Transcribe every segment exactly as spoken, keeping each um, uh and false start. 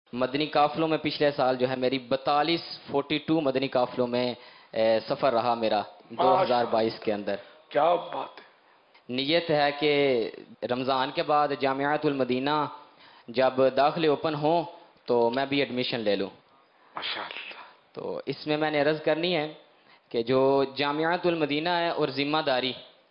مدنی قافلوں میں پچھلے سال جو ہے میری بتالیس فورٹی ٹو مدنی قافلوں میں اے، سفر رہا میرا دو ہزار بائیس کے اندر۔ کیا بات ہے! نیت ہے کہ رمضان کے بعد جامعۃ المدینہ جب داخلے اوپن ہوں تو میں بھی ایڈمیشن لے لوں۔ ماشاءاللہ۔ تو اس میں میں نے عرض کرنی ہے کہ جو جامعۃ المدینہ ہے اور ذمہ داری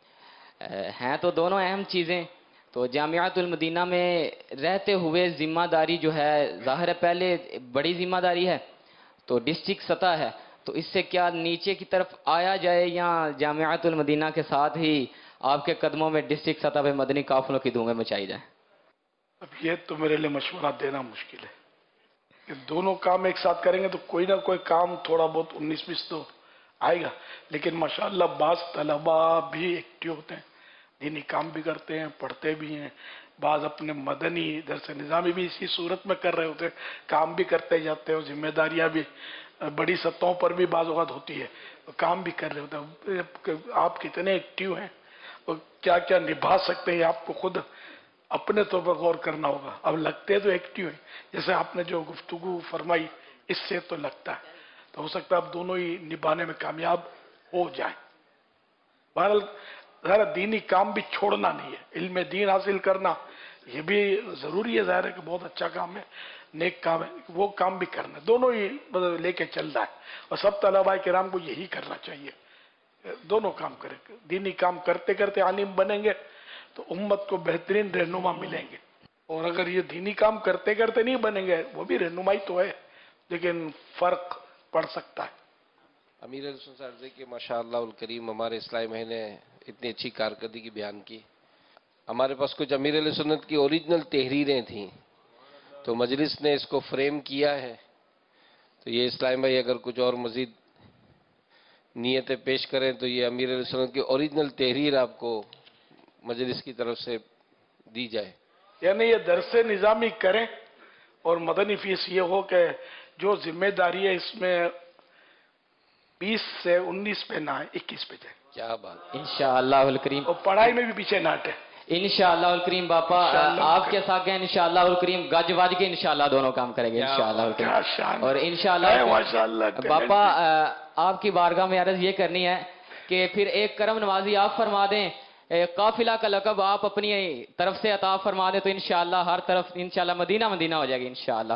ہیں تو دونوں اہم چیزیں۔ تو جامعۃ المدینہ میں رہتے ہوئے ذمہ داری جو ہے ظاہر ہے پہلے بڑی ذمہ داری ہے تو ڈسٹرکٹ سطح ہے، تو اس سے کیا نیچے کی طرف آیا جائے یا جامعۃ المدینہ کے ساتھ ہی آپ کے قدموں میں ڈسٹرکٹ سطح پہ مدنی قافلوں کی دھومیں مچائی جائیں؟ اب یہ تو میرے لیے مشورہ دینا مشکل ہے کہ دونوں کام ایک ساتھ کریں گے تو کوئی نہ کوئی کام تھوڑا بہت انیس بیس تو آئے گا، لیکن ماشاءاللہ بعض طلباء بھی ایکٹیو ہوتے ہیں، دینی کام بھی کرتے ہیں، پڑھتے بھی ہیں، بعض اپنے مدنی درس نظامی بھی اسی صورت میں کر رہے ہوتے ہیں، کام بھی کرتے جاتے ہیں، اور ذمہ داریاں بھی بڑی سطحوں پر بھی بعض اوقات ہوتی ہے، کام بھی کر رہے ہوتے ہیں۔ آپ کتنے ایکٹیو ہیں اور کیا کیا نبھا سکتے ہیں آپ کو خود اپنے طور پر غور کرنا ہوگا۔ اب لگتے تو ایکٹیو ہیں، جیسے آپ نے جو گفتگو فرمائی اس سے تو لگتا ہے، تو ہو سکتا ہے آپ دونوں ہی نبھانے میں کامیاب ہو جائیں۔ بہرحال ظاہر دینی کام بھی چھوڑنا نہیں ہے، علم دین حاصل کرنا یہ بھی ضروری ہے، ظاہر ہے کہ بہت اچھا کام ہے، نیک کام ہے، وہ کام بھی کرنا، دونوں ہی لے کے چل رہا ہے، اور سب طلباء کرام کو یہی کرنا چاہیے، دونوں کام کریں۔ دینی کام کرتے کرتے عالم بنیں گے تو امت کو بہترین رہنما ملیں گے، اور اگر یہ دینی کام کرتے کرتے نہیں بنیں گے وہ بھی رہنمائی تو ہے لیکن فرق پڑ سکتا ہے۔ امیر علیہ سنت صاحب سے کہ ماشاءاللہ الکریم ہمارے اسلامی مہینے نے اتنی اچھی کارکردگی بیان کی۔ ہمارے پاس کچھ امیر علیہ سنت کی اوریجنل تحریریں تھیں تو مجلس نے اس کو فریم کیا ہے، تو یہ اسلام بھائی اگر کچھ اور مزید نیتیں پیش کریں تو یہ امیر علیہ سنت کی اوریجنل تحریر آپ کو مجلس کی طرف سے دی جائے۔ یعنی یہ درس نظامی کریں اور مدنی فیس یہ ہو کہ جو ذمہ داری ہے اس میں بیس سے انیس پہ نہ آئے، اکیس پہ جائے، کیا بات! انشاءاللہ الکریم اور پڑھائی میں بھی پیچھے نہ ہٹے۔ انشاءاللہ الکریم باپا آپ کے ساتھ ہیں، انشاءاللہ الکریم گج واج کے انشاءاللہ دونوں کام کریں گے انشاءاللہ الکریم۔ کیا شان اور ہے انشاءاللہ ماشاءاللہ۔ باپا آپ کی بارگاہ میں عرض یہ کرنی ہے کہ پھر ایک کرم نوازی آپ فرما دیں، قافلہ کا لقب آپ اپنی طرف سے عطا فرما دیں تو انشاءاللہ ہر طرف انشاءاللہ مدینہ مدینہ ہو جائے گی انشاءاللہ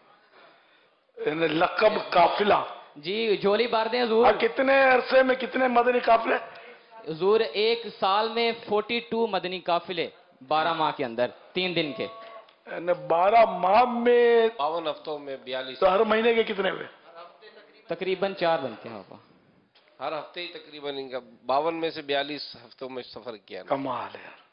الکریم۔ لقب قافلہ جی جھولی بار دیں حضور۔ اور کتنے عرصے میں کتنے مدنی قافلے؟ حضور ایک سال میں فورٹی ٹو مدنی قافلے، بارہ ماہ کے اندر تین دن کے، یعنی بارہ ماہ میں باون ہفتوں میں بیالیس، تو ہر مہینے کے کتنے ہوئے؟ تقریباً چار بنتے ہیں باپا۔ ہر ہفتے ہی تقریباً ان کا باون میں سے بیالیس ہفتوں میں سفر کیا نا۔ کمال ہے یار،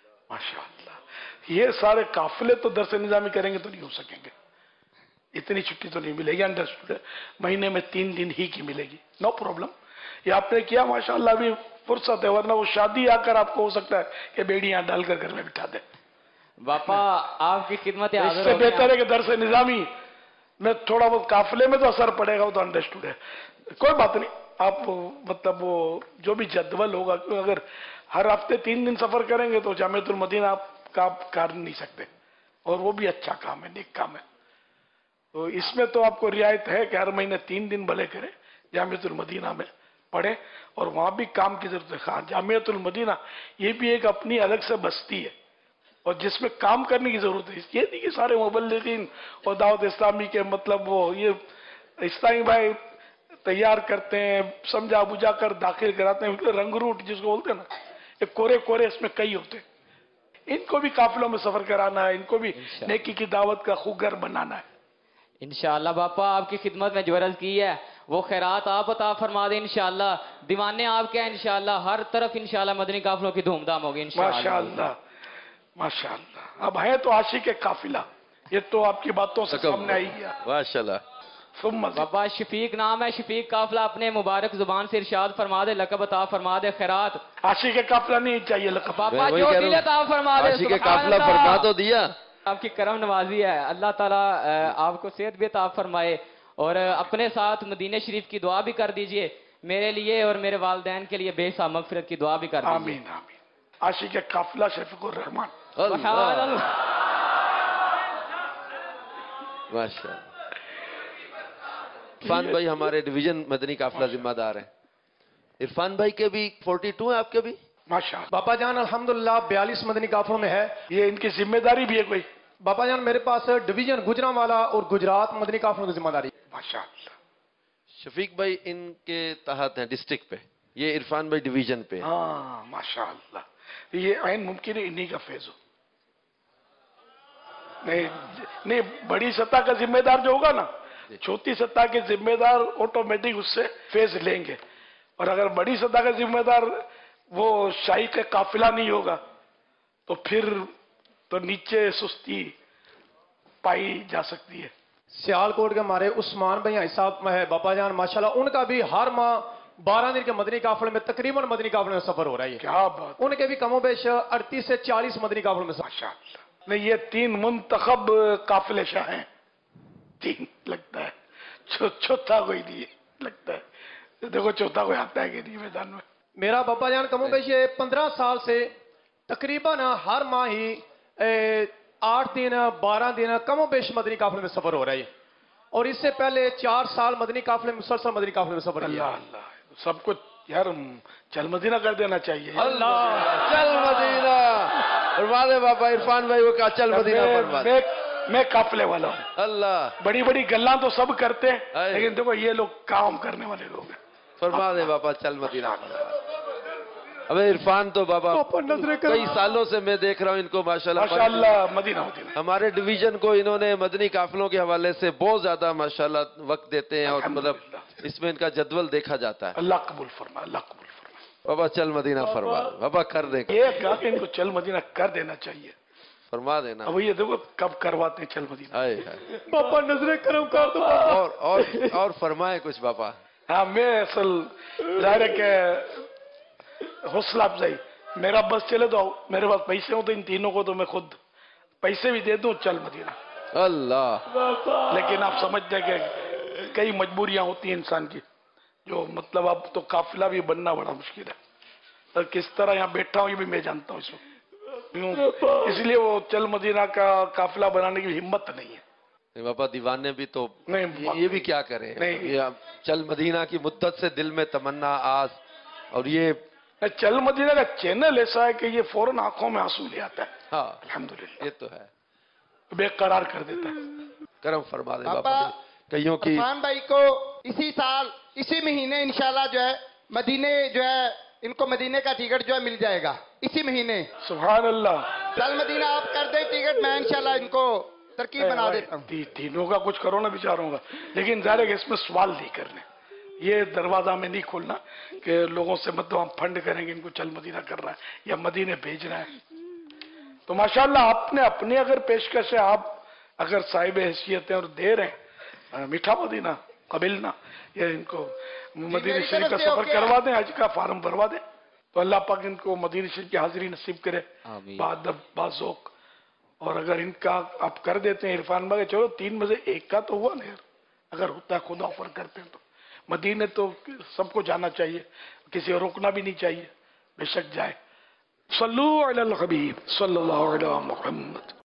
ماشاءاللہ۔ یہ سارے قافلے تو درس نظامی کریں گے تو نہیں ہو سکیں گے، اتنی چھٹی تو نہیں ملے گی، انڈرسٹوڈ ہے، مہینے میں تین دن ہی کی ملے گی، نو پرابلم۔ یہ آپ نے کیا ماشاءاللہ، ابھی فرصت ہے، ورنہ وہ شادی آ کر آپ کو ہو سکتا ہے کہ بیڑیاں ڈال کر گھر میں بٹھا دے۔ باپا آپ کی خدمت اس حاضر سے ہو گئی بہتر ہے کہ درس نظامی میں تھوڑا بہت قافلے میں تو اثر پڑے گا، وہ تو انڈرسٹوڈ ہے، کوئی بات نہیں۔ آپ مطلب وہ جو بھی جدول ہوگا، اگر ہر ہفتے تین دن سفر کریں گے تو جامعۃ المدینہ آپ کا کر نہیں سکتے، اور وہ بھی اچھا کام ہے، نیک کام ہے، تو اس میں تو آپ کو رعایت ہے کہ ہر مہینے تین دن بھلے کریں جامعۃ المدینہ میں پڑھیں، اور وہاں بھی کام کی ضرورت ہے۔ خاں جامعۃ المدینہ یہ بھی ایک اپنی الگ سے بستی ہے اور جس میں کام کرنے کی ضرورت ہے، یہ نہیں کہ سارے مبلغین اور دعوت اسلامی کے مطلب وہ یہ اسلامی بھائی تیار کرتے ہیں، سمجھا بجھا کر داخل کراتے ہیں، رنگ روٹ جس کو بولتے ہیں نا، یہ کورے کورے اس میں کئی ہوتے ہیں، ان کو بھی قافلوں میں سفر کرانا ہے، ان کو بھی نیکی کی دعوت کا خوگر بنانا ہے۔ انشاءاللہ باپا آپ کی خدمت میں جو عرض کی ہے وہ خیرات آپ عطا فرما دیں انشاءاللہ، دیوانے آپ کے ہیں انشاءاللہ، ہر طرف انشاءاللہ مدنی قافلوں کی دھوم دھام ہوگی انشاءاللہ۔ ماشاءاللہ ماشاءاللہ۔ اب ہے تو عاشق قافلہ، یہ تو آپ کی باتوں سے سامنے آئی گیا ماشاءاللہ۔ ثم بابا شفیق نام ہے، شفیق قافلہ اپنے مبارک زبان سے ارشاد فرما دے، لقب عطا فرما دے، خیرات عاشق قافلہ نہیں چاہیے لقب۔ باپا جو دل عطا فرما دے، عاشق سبحان قافلہ اللہ۔ فرما تو دیا۔ آپ کی کرم نوازی ہے، اللہ تعالیٰ آپ کو صحت بھی عطا فرمائے، اور اپنے ساتھ مدینہ شریف کی دعا بھی کر دیجئے، میرے لیے اور میرے والدین کے لیے بے حساب مغفرت کی دعا بھی کر دیجئے۔ آمین آمین۔ عاشق قافلہ شفیق الرحمان۔ سبحان اللہ۔ ماشاء اللہ. عرفان بھائی ہمارے ڈویژن مدنی قافلہ ذمہ دار ہیں. عرفان بھائی کے بھی فورٹی ٹو ہیں، آپ کے بھی؟ ماشاء اللہ. باپا جان الحمدللہ بیالیس مدنی قافلوں میں ہے. یہ ان کی ذمہ داری بھی ہے کوئی؟ باپا جان میرے پاس ڈویژن گجرانوالا اور گجرات مدنی قافلوں کی ذمہ داری. ماشاء اللہ. شفیق بھائی ان کے تحت ہیں ڈسٹرکٹ پہ، یہ عرفان بھائی ڈویژن پہ. ہاں ماشاء اللہ. یہ عین ممکن ہے انہی کا فیض ہو. نہیں نہیں، بڑی سطح کا ذمہ دار جو ہوگا نا، چھوٹی سطح کے ذمہ دار آٹومیٹک اس سے فیض لیں گے. اور اگر بڑی سطح کا ذمہ دار وہ شاہی کا قافلہ نہیں ہوگا تو پھر تو نیچے سستی پائی جا سکتی ہے. سیال کوٹ کے ہمارے عثمان بھائی آئی صاحب ہے باپا جان ماشاءاللہ، ان کا بھی ہر ماہ بارہ دن کے مدنی قافلے میں تقریباً مدنی قافلے میں سفر ہو رہا ہے. کیا بات. ان کے بھی کم و بیش اڑتیس سے چالیس مدنی قافلوں میں سفر. ماشاء اللہ. نہیں، یہ تین منتخب قافلے شاہ ہیں. تین لگتا ہے، چوتھا کوئی نہیں لگتا ہے. دیکھو چوتھا کوئی آتا ہے کہ نہیں میدان میں. میرا باپا جان کم و بیش پندرہ سال سے تقریباً ہر ماہ ہی آٹھ دن بارہ دن کم و بیش مدنی قافلے میں سفر ہو رہا ہے. اور اس سے پہلے چار سال مدنی قافلے میں مسلسل مدنی قافلے میں سفر اللہ کیا. اللہ، سب کچھ یار چل مدینہ کر دینا چاہیے. اللہ چل مدینہ فرما دے بابا. عرفان بھائی وہ کہا چل مدینہ فرما دے. میں میں قافلے والا ہوں. اللہ بڑی بڑی گلاں تو سب کرتے ہیں، آئے. لیکن دیکھو یہ لوگ کام کرنے والے لوگ ہیں. فرما دے بابا چل مدینہ. ابھی عرفان تو بابا کئی سالوں سے میں دیکھ رہا ہوں ان کو ماشاءاللہ ماشاءاللہ. مدینہ مدینہ. ہمارے ڈویژن کو انہوں نے مدنی قافلوں کے حوالے سے بہت زیادہ ماشاءاللہ وقت دیتے ہیں، اور مطلب اس میں ان کا جدول دیکھا جاتا ہے. اللہ قبول فرما، اللہ قبول فرما. بابا چل مدینہ فرما دے. بابا کر دے یہ کہا کہ ان کو چل مدینہ کر دینا چاہیے. فرما دینا. اب یہ دیکھو کب کرواتے ہیں چل مدینہ. آئے آئے. باپا نظر کرم کر دو. اور اور اور فرمائے کچھ بابا. ہاں میں اصل ظاہر ہے کہ حوصلہ افزائی، میرا بس چلے تو میرے پاس پیسے ہوں تو ان تینوں کو تو میں خود پیسے بھی دے دوں چل مدینہ. اللہ. لیکن آپ سمجھ جائیں کہ کئی مجبوریاں ہوتی ہیں انسان کی، جو مطلب اب تو قافلہ بھی بننا بڑا مشکل ہے. تو کس طرح یہاں بیٹھا ہوں یہ بھی میں جانتا ہوں اس وقت. اس لیے وہ چل مدینہ کا قافلہ بنانے کی ہمت نہیں ہے. بابا دیوانے بھی تو نہیں، یہ بھی کیا کریں. یہ چل مدینہ کی مدت سے دل میں تمنا آس، اور یہ چل مدینہ کا چینل ایسا ہے کہ یہ فوراً آنکھوں میں آنسو لے آتا ہے. ہاں الحمدللہ یہ تو ہے. بے قرار کر دیتا ہے. کرم فرما دے بابا بابا. کئیوں کی عرفان بھائی کو اسی سال اسی مہینے انشاءاللہ جو ہے مدینے جو ہے ان کو مدینے کا ٹکٹ جو ہے مل جائے گا اسی مہینے. سبحان اللہ. چل مدینہ آپ کر دیں ٹکٹ، میں انشاءاللہ ان کو ترکیب بنا دیتا ہوں. تی- تینوں کا کچھ کرو نا بیچاروں کا. لیکن ظاہر ہے کہ اس میں سوال نہیں کرنے، یہ دروازہ میں نہیں کھولنا کہ لوگوں سے مطلب ہم فنڈ کریں گے ان کو چل مدینہ کر رہا ہے یا مدینے بھیج رہا ہے. تو ماشاءاللہ آپ نے اپنی اگر پیشکش ہے، آپ اگر صاحب حیثیت ہیں اور دے رہے ہیں، میٹھا مدینہ قبلنا، یا ان کو مدینہ میری شریف کا طرف سے سفر اوکے. کروا دیں، حج کا فارم بھروا دیں، تو اللہ پاک ان کو مدینہ شریف کی حاضری نصیب کرے آمین. بادب بازوق. اور اگر ان کا آپ کر دیتے ہیں عرفان بھائی، چلو تین میں سے ایک کا تو ہوا نا یار، اگر ہوتا ہے خدا آفر کرتے ہیں تو مدینے تو سب کو جانا چاہیے، کسی کو روکنا بھی نہیں چاہیے، بے شک جائے. صلو علی الحبیب صلی اللہ علیہ محمد.